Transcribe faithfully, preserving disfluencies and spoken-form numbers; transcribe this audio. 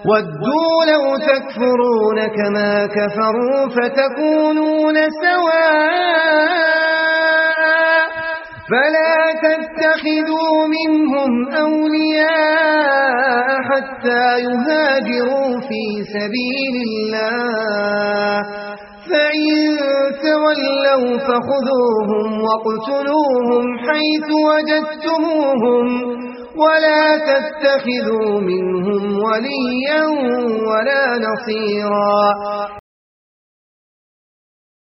وَدُّوا لَوْ تَكْفُرُونَ كَمَا كَفَرُوا فَتَكُونُونَ سَوَاءً فَلَا تَتَّخِذُوا مِنْهُمْ أَوْلِيَاءَ حَتَّى يُهَاجِرُوا فِي سَبِيلِ اللَّهِ ۚ فَإِن تَوَلَّوْا فَخُذُوهُمْ وَاقْتُلُوهُمْ حَيْثُ وَجَدتُّمُوهُمْ وَلَا تَتَّخِذُوا مِنْهُمْ وَلِيًّا وَلَا نَصِيرًا.